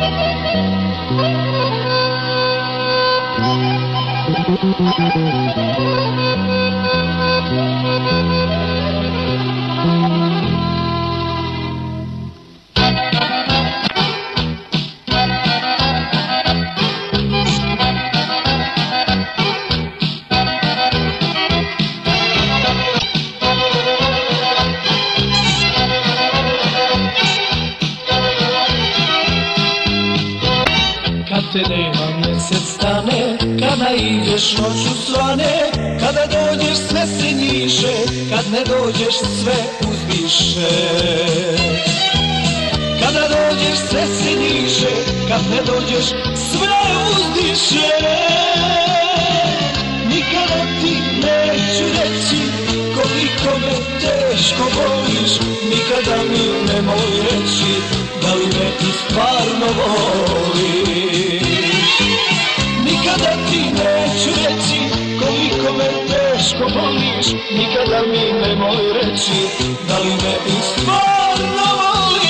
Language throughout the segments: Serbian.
Te nema mjesec stane, kad naiđeš noću svane, kada dođeš sve se njiše, kad ne dođeš sve uzviše. Kada dođeš sve se njiše, kad ne dođeš sve uzdiše. Nikada ti neću reći koliko me teško voliš, nikada mi nemoj reći da li me ti stvarno voliš. Nikada ti neću reći koliko me teško voliš, nikada mi nemoj reći da li me ti stvarno voliš.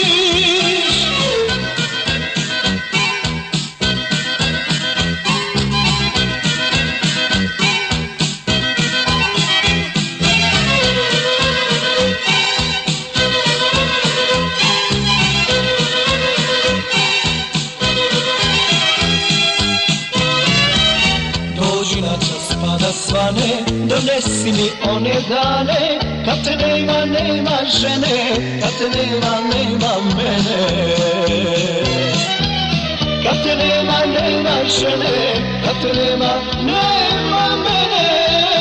Svane, donesi mi one dane, kad te nema, nema žene, kad te nema, nema mene. Kad te nema, nema žene, kad te nema, nema mene.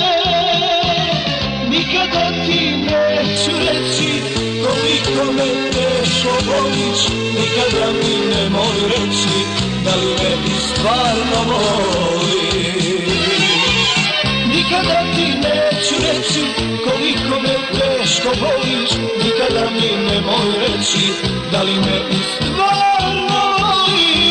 Nikada ti neću reći koliko me teško voliš, nikada mi nemoj reći da li me ti stvarno voliš. Nikada ti neću reći koliko me teško voliš, nikada mi nemoj reći da li me i stvarno voliš.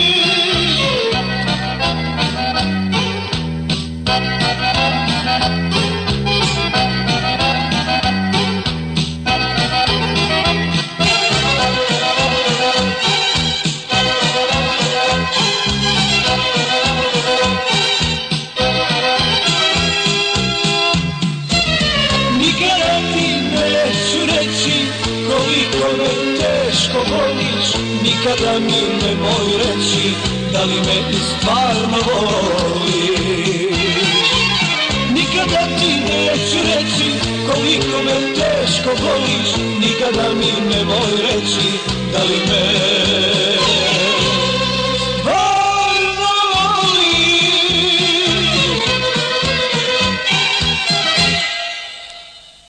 Nikada mi nemoj reći da li me i stvarno voliš. Nikada ti neću reći koliko me teško voliš, nikada mi nemoj reći da li me